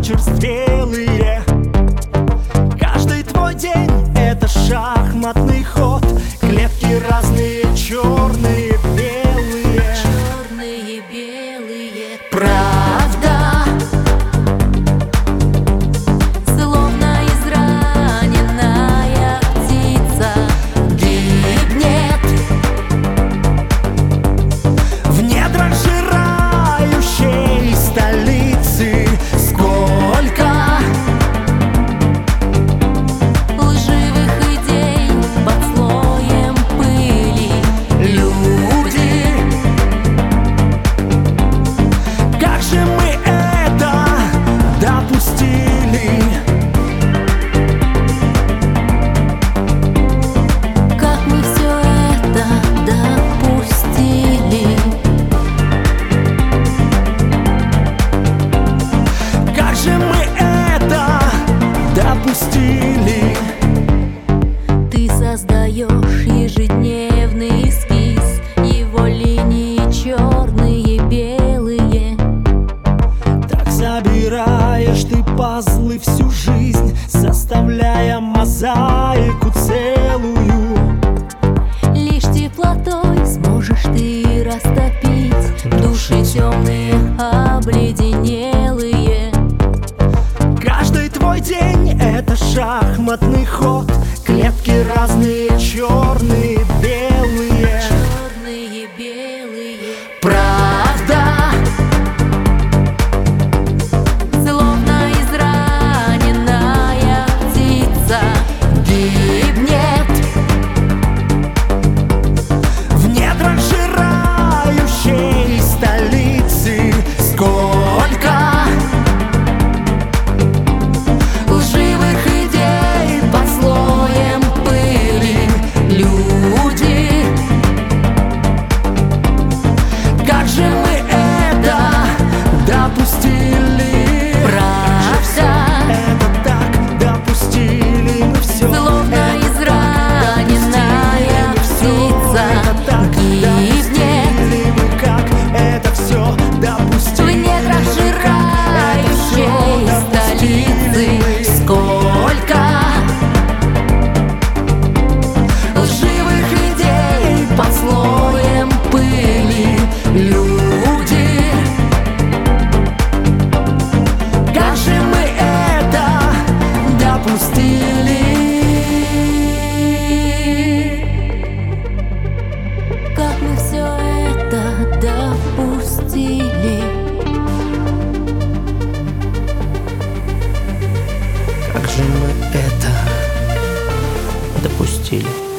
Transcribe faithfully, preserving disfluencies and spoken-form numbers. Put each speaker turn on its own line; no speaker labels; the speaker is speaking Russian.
зачерствелые. Каждый твой день — это шахматный ход. Клетки разные, черные, белые.
Черные, белые.
Правда,
Словно израненная птица
гибнет в недрах жирающей столицы. Сколько
лживых идей под слоем пыли.
люди, как же мы это допустили?
Как мы все это допустили?
Как же мы это допустили?
Ты создаешь ежедневный эскиз, его линии черные, белые.
Так собираешь ты пазлы всю жизнь, составляя мозаику целую.
Лишь теплотой сможешь ты растопить души темные, обледенелые.
Каждый твой день — это шахматный ход. Клетки разные, черные, белые.
Черные, белые.
Правда,
Словно израненная птица
гибнет в недрах жирающей столицы. Сколько лживых идей под слоем пыли. Люди, как же мы это допустили?
Правда,
Это так допустили мы все.
словно израненная птица гибнет
Мы как это все
в
допустили?
недрах жирающей столицы.
Сколько лживых идей под слоем пыли. Люди, как же мы это допустили?
Как мы все это допустили?
Как же мы это допустили?